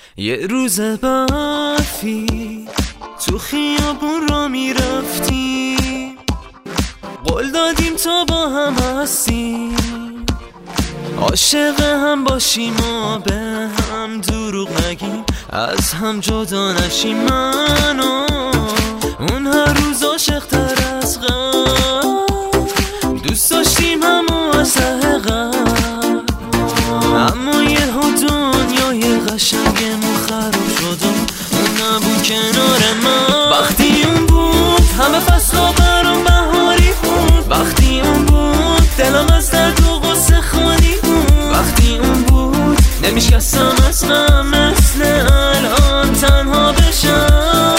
یه روز برفی تو خیابون را میرفتیم، قول دادیم تا با هم هستیم، عاشق هم باشیم و به هم دروغ نگیم، از هم جدا نشیم. من و اون هر روز عاشق‌تر از قبل، دوست داشتیم همو از ته قلب، اما یهو دنیای قشنگمون خراب شد و اون نبود کنار من. وقتی اون بود همه فصلا برام بهاری بود، وقتی اون بود دلم از درد و غصه خالی بود، وقتی اون بود نمیشکستم از غم مثل الان تنها بشم.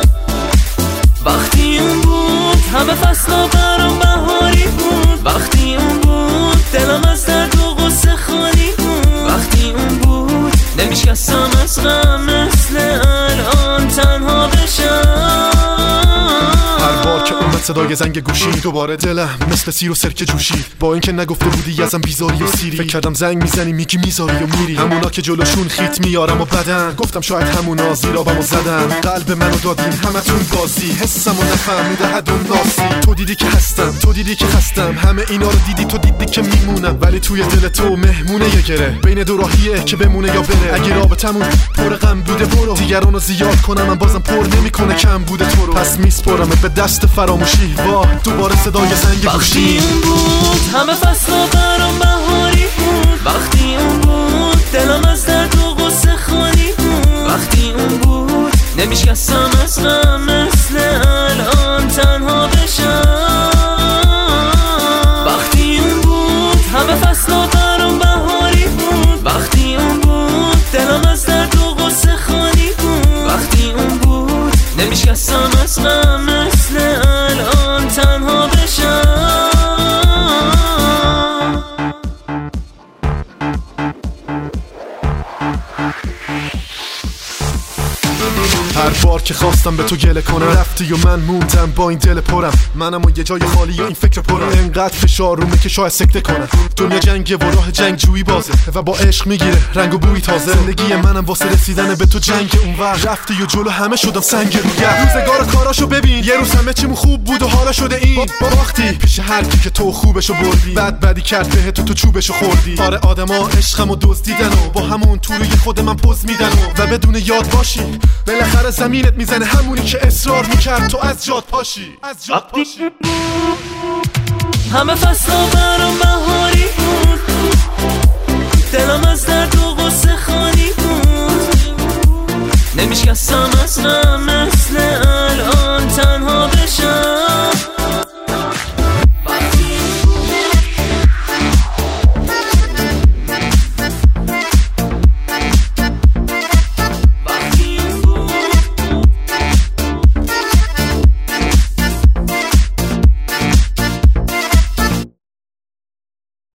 وقتی اون بود همه فصلا برام بهاری بود، وقتی اون بود دلم از درد و غصه خالی بود، وقتی اون بود نمیشکستم از غم مثل الان تنها بشم. هر بار که اومد صدای زنگ گوشی دوباره دلم مثل سیر و سرکه جوشید، با اینکه نگفته بودی ازم بیزاری و سیری، فکر کردم زنگ میزنی میگی میذاری و میری، همونا که جلوشون خیت میارم و بدن، گفتم شاید همونا زیرابمو زدن، قلب منو دادین همتون بازی، حسمو نفهمیده حد اون ناسی. تو دیدی که هستم، تو دیدی که خستم، همه اینا رو دیدی، تو دیدی که میمونم، ولی توی دل تو مهمونه یه گره، بین دو راهیه که بمونه یا بره. اگه رابطمون پر غم بوده برو، دیگرانو زیاد کنم من بازم پر نمیکنه کم بوده تو رو، پس میسپرم به دست فراموشی. واه دوباره صدای زنگ گوشی. وقتی اون بود همه فصلا برام بهاری بود، وقتی اون بود دلم از درد و غصه خالی بود، وقتی اون بود نمیشکستم از غم مثل الان تنها بشم. وقتی اون بود همه فصلا برام بهاری بود، وقتی اون بود دلم از درد و غصه خالی بود، وقتی اون بود نمیشکستم از غم مثل الان تنها بشم. هر بار که خواستم به تو گله کنم رفتی و من موندم با این دل پرم، منم و یه جای خالی و این فکر پرم، انقدر فشار رومه که شاید سکته کنم. دنیا جنگه و راه جنگ جویی بازه و با عشق میگیره رنگ و بوی تازه، زندگی منم واسه رسیدن به تو جنگ اونور، رفتی و جلو همه شدم سنگ روگر. روزگار کاراشو ببین، یه روز همه چیمون خوب بود و حالا شده این باختی پیش هر کی که تو خوبشو بردی، بدی کرد به تو چوبشو خوردی. آره آدما عشقمو دزدیدن و با همون تو روی خود من پوز میدن و بدون یاد باشی بالاخره زمینت میزنه همونی که اصرار میکرد تو از جات پاشی، از جات پاشی. همه فصلا برام بهاری بود، دلم از درد